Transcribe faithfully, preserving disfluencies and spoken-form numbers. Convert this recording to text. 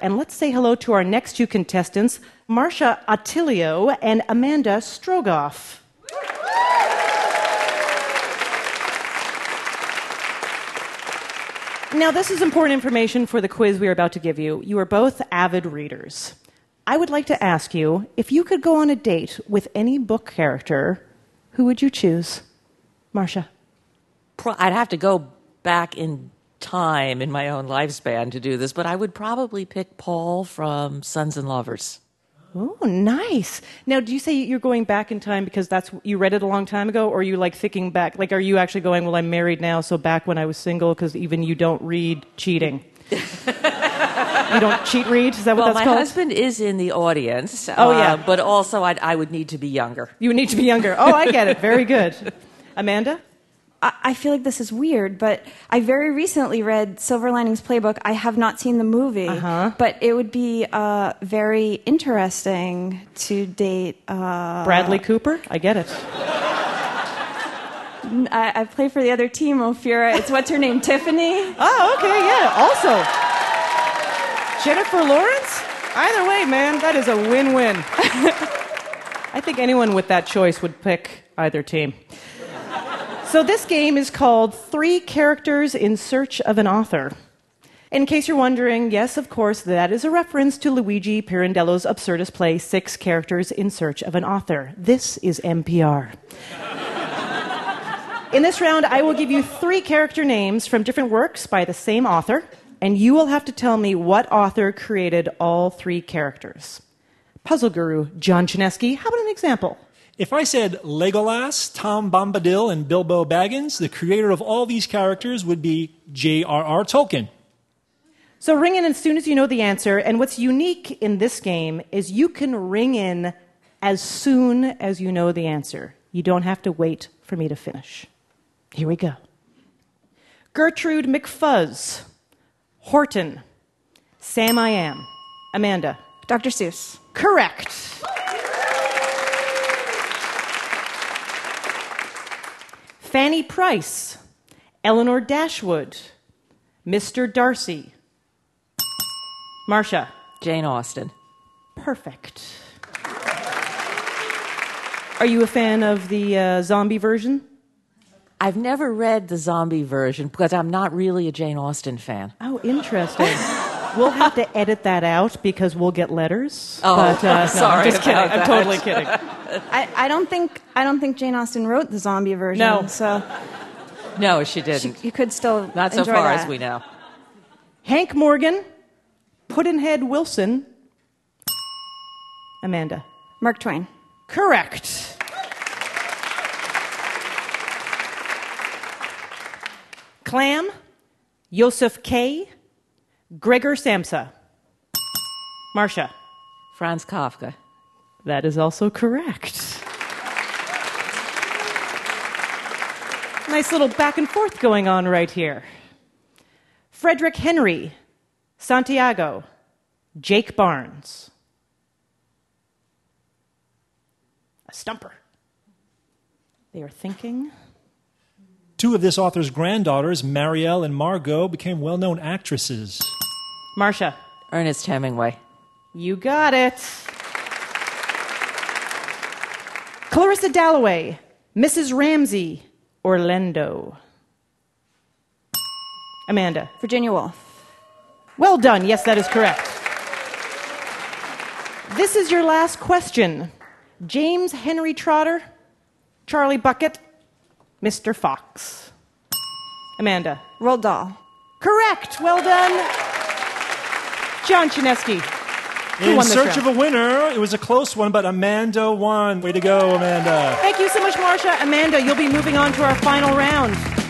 And let's say hello to our next two contestants, Marcia Attilio and Amanda Strogoff. Now, this is important information for the quiz we are about to give you. You are both avid readers. I would like to ask you, if you could go on a date with any book character, who would you choose? Marcia. I'd have to go back in time in my own lifespan to do this, but I would probably pick Paul from Sons and Lovers. Oh, nice. Now, do you say you're going back in time because that's you read it a long time ago, or are you like thinking back? Like, are you actually going, well, I'm married now, so back when I was single, because even you don't read cheating? You don't cheat read? Is that what well, that's my called? My husband is in the audience. Oh, uh, yeah. But also, I'd, I would need to be younger. You would need to be younger. Oh, I get it. Very good. Amanda? I feel like this is weird, but I very recently read Silver Linings Playbook. I have not seen the movie, uh-huh. but it would be uh, very interesting to date... Uh, Bradley Cooper? I get it. I, I play for the other team, Ophira. It's, what's her name, Tiffany? Oh, okay, yeah. Also, Jennifer Lawrence? Either way, man, that is a win-win. I think anyone with that choice would pick either team. So this game is called Three Characters in Search of an Author. In case you're wondering, yes, of course, that is a reference to Luigi Pirandello's absurdist play, Six Characters in Search of an Author. This is N P R. In this round, I will give you three character names from different works by the same author, and you will have to tell me what author created all three characters. Puzzle guru John Chinesky, how about an example? If I said Legolas, Tom Bombadil, and Bilbo Baggins, the creator of all these characters would be J R R Tolkien. So ring in as soon as you know the answer, and what's unique in this game is you can ring in as soon as you know the answer. You don't have to wait for me to finish. Here we go. Gertrude McFuzz, Horton, Sam I Am, Amanda. Doctor Seuss. Correct. Fanny Price, Eleanor Dashwood, Mister Darcy. Marcia. Jane Austen. Perfect. Are you a fan of the uh, zombie version? I've never read the zombie version because I'm not really a Jane Austen fan. Oh, interesting. We'll have to edit that out because we'll get letters. Oh, but, uh, no, sorry. I'm just kidding. About I'm that. totally kidding. I, I don't think I don't think Jane Austen wrote the zombie version. No. So No, she didn't. she, you could still Not so enjoy far that. as we know. Hank Morgan, Pudd'nhead Wilson, Amanda. Mark Twain. Correct. Clam, Yosef K., Gregor Samsa. Marcia. Franz Kafka. That is also correct. Nice little back and forth going on right here. Frederick Henry, Santiago, Jake Barnes. A stumper. They are thinking. Two of this author's granddaughters, Marielle and Margot, became well-known actresses. Marcia. Ernest Hemingway. You got it. Clarissa Dalloway, Missus Ramsey, Orlando. Amanda. Virginia Woolf. Well done. Yes, that is correct. This is your last question. James Henry Trotter, Charlie Bucket, Mister Fox. Amanda. Roald Dahl. Correct. Well done. John Chinesky. Who In won this search round? of a winner, it was a close one, but Amanda won. Way to go, Amanda. Thank you so much, Marcia. Amanda, you'll be moving on to our final round.